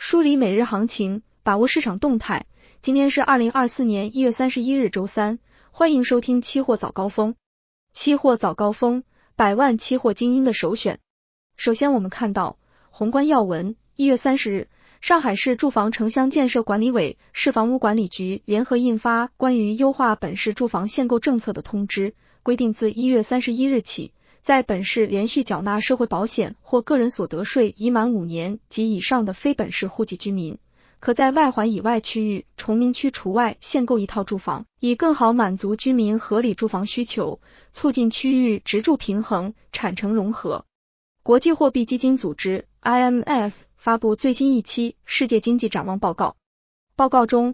梳理每日行情，把握市场动态。今天是2024年1月31日周三，欢迎收听期货早高峰。期货早高峰，100万期货精英的首选。首先我们看到宏观要闻。1月30日，上海市住房城乡建设管理委、市房屋管理局联合印发关于优化本市住房限购政策的通知，规定自1月31日起，在本市连续缴纳社会保险或个人所得税已满5年及以上的非本市户籍居民，可在外环以外区域崇明区除外限购一套住房，以更好满足居民合理住房需求，促进区域直住平衡、产城融合。国际货币基金组织 IMF 发布最新一期世界经济展望报告。报告中，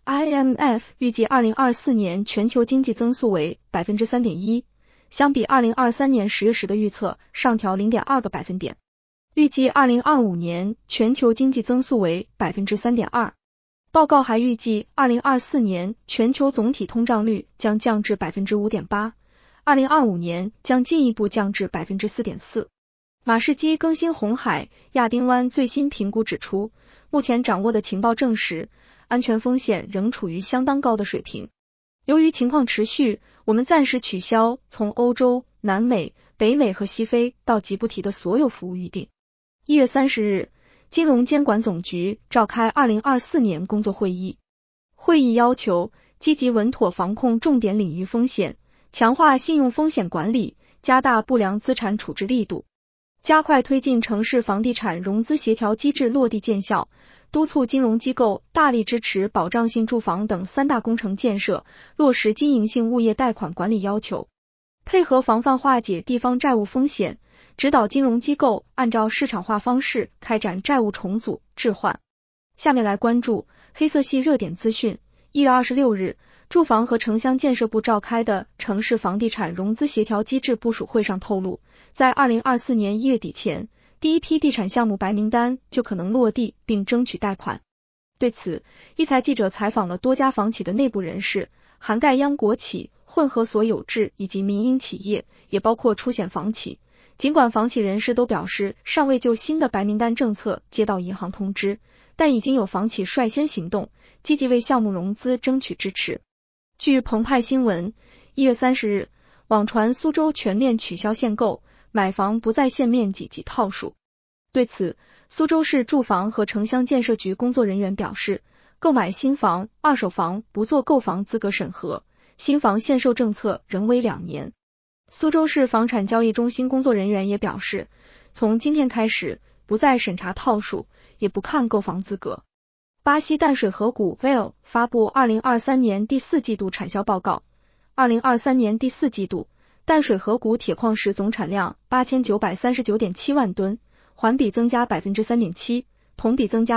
IMF 预计2024年全球经济增速为 3.1%， 相比2023年10月时的预测上调 0.2 个百分点。预计2025年全球经济增速为 3.2%。 报告还预计2024年全球总体通胀率将降至 5.8%， 2025年将进一步降至 4.4%。 马士基更新红海、亚丁湾最新评估指出，目前掌握的情报证实，安全风险仍处于相当高的水平。由于情况持续，我们暂时取消从欧洲、南美、北美和西非到吉布提的所有服务预订。1月30日，金融监管总局召开2024年工作会议。会议要求积极稳妥防控重点领域风险，强化信用风险管理，加大不良资产处置力度，加快推进城市房地产融资协调机制落地见效，督促金融机构大力支持保障性住房等3大工程建设，落实经营性物业贷款管理要求，配合防范化解地方债务风险，指导金融机构按照市场化方式开展债务重组置换。下面来关注黑色系热点资讯。1月26日，住房和城乡建设部召开的城市房地产融资协调机制部署会上透露，在2024年1月底前，第一批地产项目白名单就可能落地并争取贷款。对此，一财记者采访了多家房企的内部人士，涵盖央国企、混合所有制以及民营企业，也包括出险房企。尽管房企人士都表示尚未就新的白名单政策接到银行通知，但已经有房企率先行动，积极为项目融资争取支持。据澎湃新闻，1月30日，网传苏州全面取消限购，买房不再限面积及套数。对此，苏州市住房和城乡建设局工作人员表示，购买新房、二手房不做购房资格审核，新房限售政策仍为2年。苏州市房产交易中心工作人员也表示，从今天开始不再审查套数，也不看购房资格。巴西淡水河谷 Vale 发布2023年第4季度产销报告。2023年第4季度，淡水河谷铁矿石总产量 8939.7 万吨，环比增加 3.7%， 同比增加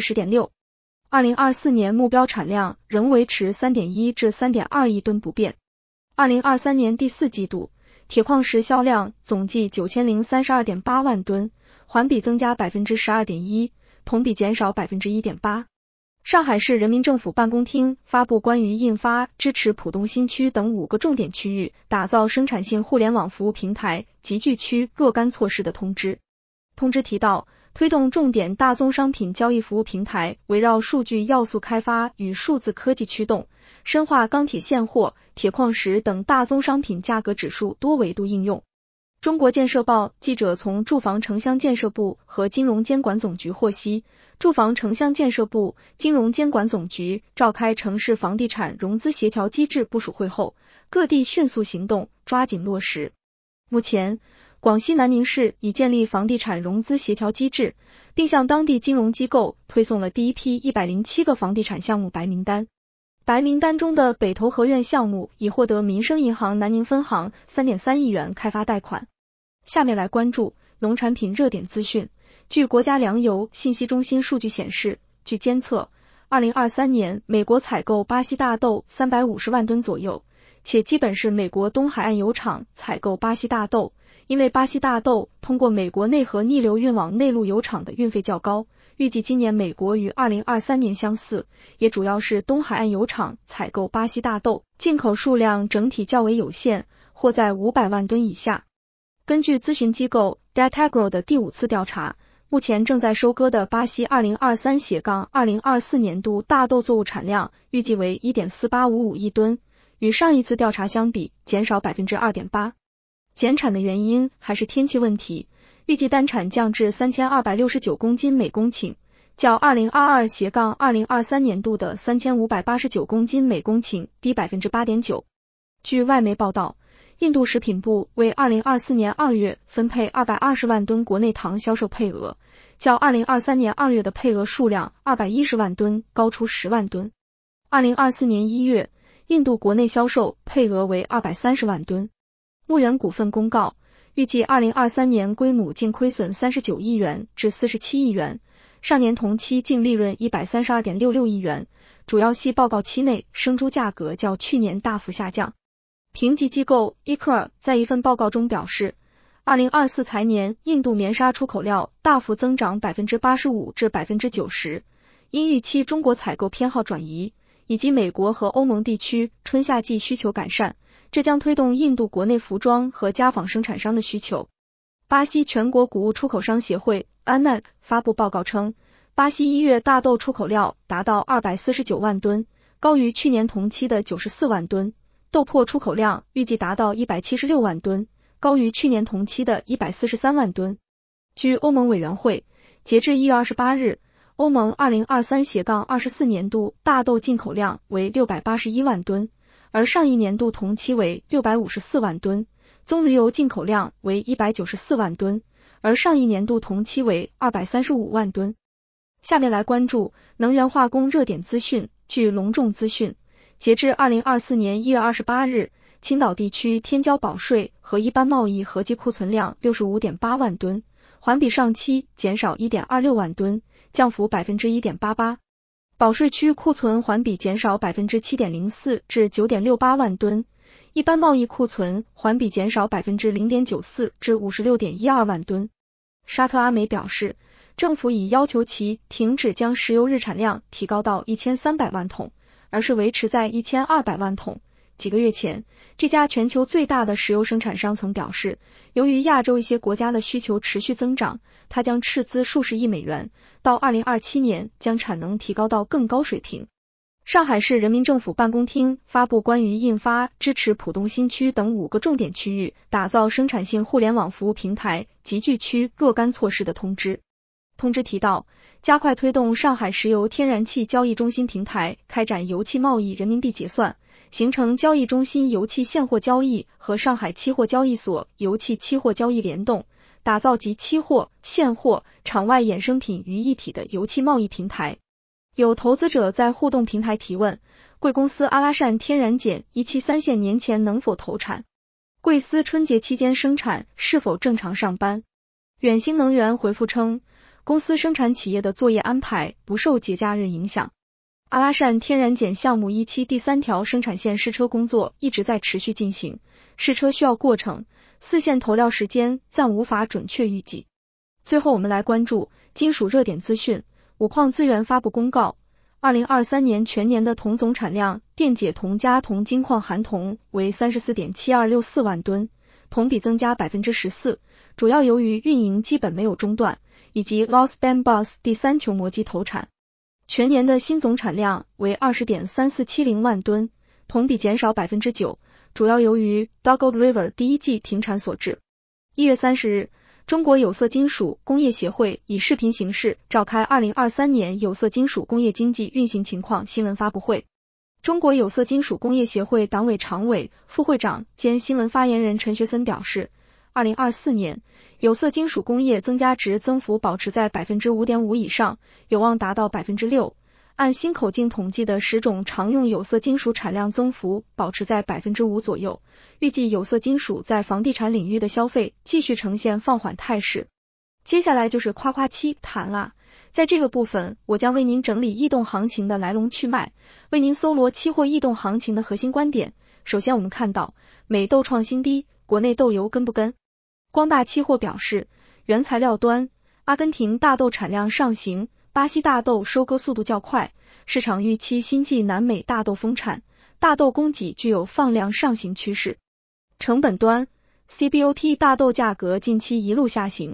10.6%。2024年目标产量仍维持 3.1 至 3.2 亿吨不变。2023年第4季度，铁矿石销量总计 9032.8 万吨，环比增加 12.1%， 同比减少 1.8%。上海市人民政府办公厅发布关于印发支持浦东新区等5个重点区域打造生产性互联网服务平台集聚区若干措施的通知。通知提到，推动重点大宗商品交易服务平台围绕数据要素开发与数字科技驱动，深化钢铁现货、铁矿石等大宗商品价格指数多维度应用。中国建设报记者从住房城乡建设部和金融监管总局获悉，住房城乡建设部、金融监管总局召开城市房地产融资协调机制部署会后，各地迅速行动，抓紧落实。目前，广西南宁市已建立房地产融资协调机制，并向当地金融机构推送了第一批107个房地产项目白名单。白名单中的北投河苑项目已获得民生银行南宁分行 3.3 亿元开发贷款。下面来关注农产品热点资讯。据国家粮油信息中心数据显示，据监测，2023年美国采购巴西大豆350万吨左右，且基本是美国东海岸油厂采购巴西大豆，因为巴西大豆通过美国内河逆流运往内陆油厂的运费较高，预计今年美国与2023年相似，也主要是东海岸油厂采购巴西大豆，进口数量整体较为有限，或在500万吨以下。根据咨询机构 Datagro 的第5次调查， 目前正在收割的巴西2023-2024年度大豆作物产量预计为 1.4855 亿吨，与上一次调查相比减少 2.8%。减产的原因还是天气问题，预计单产降至3269公斤每公顷，较 2022-2023 年度的3589公斤每公顷低 8.9%。据外媒报道，印度食品部为2024年2月分配220万吨国内糖销售配额，较2023年2月的配额数量210万吨高出10万吨。2024年1月，印度国内销售配额为230万吨。牧原股份公告，预计2023年归母净亏损39亿元至47亿元，上年同期净利润 132.66 亿元，主要系报告期内生猪价格较去年大幅下降。评级机构 ICRA 在一份报告中表示，2024财年印度棉纱出口量大幅增长 85% 至 90%， 因预期中国采购偏好转移，以及美国和欧盟地区春夏季需求改善，这将推动印度国内服装和家纺生产商的需求。巴西全国谷物出口商协会 ANAC 发布报告称，巴西1月大豆出口量达到249万吨，高于去年同期的94万吨，豆粕出口量预计达到176万吨，高于去年同期的143万吨。据欧盟委员会，截至1月28日，欧盟 2023-24 年度大豆进口量为681万吨，而上一年度同期为654万吨，棕榈油进口量为194万吨，而上一年度同期为235万吨。下面来关注能源化工热点资讯。据隆重资讯，截至2024年1月28日，青岛地区天骄保税和一般贸易合计库存量 65.8 万吨，环比上期减少 1.26 万吨，降幅 1.88%。保税区库存环比减少 7.04% 至 9.68 万吨，一般贸易库存环比减少 0.94% 至 56.12 万吨。沙特阿美表示，政府已要求其停止将石油日产量提高到1300万桶，而是维持在1200万桶。几个月前，这家全球最大的石油生产商曾表示，由于亚洲一些国家的需求持续增长，它将斥资数十亿美元，到2027年将产能提高到更高水平。上海市人民政府办公厅发布关于印发支持浦东新区等5个重点区域打造生产性互联网服务平台集聚区若干措施的通知。通知提到，加快推动上海石油天然气交易中心平台开展油气贸易人民币结算，形成交易中心油气现货交易和上海期货交易所油气期货交易联动，打造集期货、现货、场外衍生品于一体的油气贸易平台。有投资者在互动平台提问，贵公司阿拉善天然碱一期3线年前能否投产？贵司春节期间生产是否正常上班？远星能源回复称，公司生产企业的作业安排不受节假日影响。阿拉善天然碱项目一期第3条生产线试车工作一直在持续进行，试车需要过程，4线投料时间暂无法准确预计。最后我们来关注金属热点资讯。五矿资源发布公告，2023年全年的铜总产量，电解铜加铜金矿含铜为 34.7264 万吨，同比增加 14%， 主要由于运营基本没有中断，以及 Los Bambos 第3球磨机投产。全年的新总产量为 20.3470 万吨，同比减少 9%， 主要由于 Dugald River 第1季停产所致。1月30日，中国有色金属工业协会以视频形式召开2023年有色金属工业经济运行情况新闻发布会。中国有色金属工业协会党委常委、副会长兼新闻发言人陈学森表示，2024年有色金属工业增加值增幅保持在 5.5% 以上，有望达到 6%。按新口径统计的10种常用有色金属产量增幅保持在 5% 左右，预计有色金属在房地产领域的消费继续呈现放缓态势。接下来就是夸夸期谈啦，在这个部分我将为您整理异动行情的来龙去脉，为您搜罗期货异动行情的核心观点。首先我们看到美豆创新低，国内豆油跟不跟？光大期货表示，原材料端，阿根廷大豆产量上行，巴西大豆收割速度较快，市场预期新季南美大豆丰产，大豆供给具有放量上行趋势。成本端，CBOT 大豆价格近期一路下行，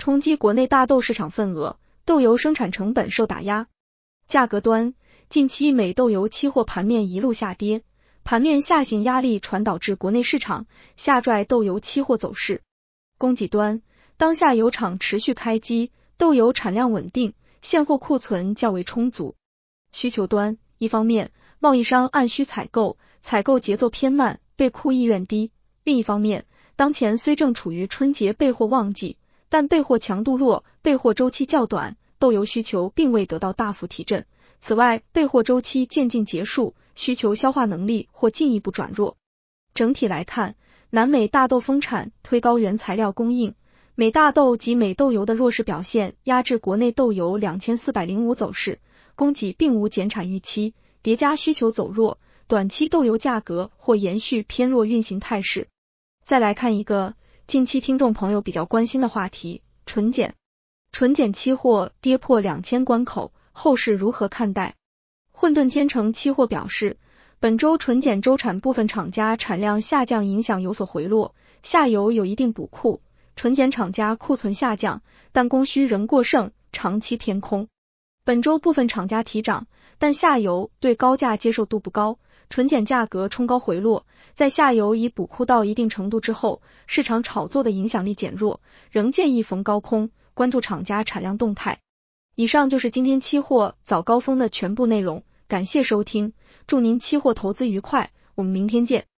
冲击国内大豆市场份额，豆油生产成本受打压。价格端，近期美豆油期货盘面一路下跌，盘面下行压力传导至国内市场，下拽豆油期货走势。供给端，当下油厂持续开机，豆油产量稳定，现货库存较为充足。需求端，一方面，贸易商按需采购，采购节奏偏慢，备库意愿低；另一方面，当前虽正处于春节备货旺季，但备货强度弱，备货周期较短，豆油需求并未得到大幅提振。此外，备货周期渐近结束，需求消化能力或进一步转弱。整体来看，南美大豆丰产推高原材料供应，美大豆及美豆油的弱势表现压制国内豆油2405走势，供给并无减产预期，叠加需求走弱，短期豆油价格或延续偏弱运行态势。再来看一个近期听众朋友比较关心的话题，纯碱。纯碱期货跌破2000关口，后市如何看待？混沌天成期货表示，本周纯碱周产部分厂家产量下降影响有所回落，下游有一定补库，纯碱厂家库存下降，但供需仍过剩，长期偏空。本周部分厂家提涨，但下游对高价接受度不高，纯碱价格冲高回落，在下游已补库到一定程度之后，市场炒作的影响力减弱，仍建议逢高空，关注厂家产量动态。以上就是今天期货早高峰的全部内容，感谢收听，祝您期货投资愉快，我们明天见。